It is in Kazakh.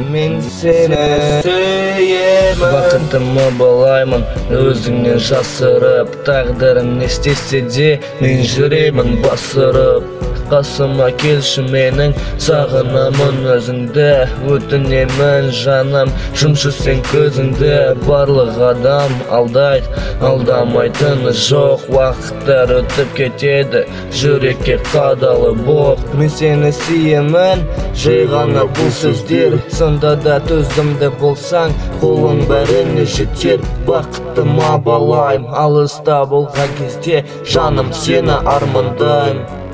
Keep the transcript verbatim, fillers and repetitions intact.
мен сені сүйемін. Бақытымы балаймын өзіңнен жасырып, тағдырым не істесе де мен жүремін басырып. Қасыма келші менің, сағынамын өзіңді, өтінемін жаным, жұмшы сен көзіңді. Барлық адам алдайды, алдамайтыны жоқ, уақыттар өтіп кетеді, жүрекке қадалы боқ. Мен сені сүйемін, жай ғана бұл сөздер, сонда да төзімді болсаң, қолың бәріне жетер. Бақытыма балайым, алыста болған кезде жаным сені армандайым.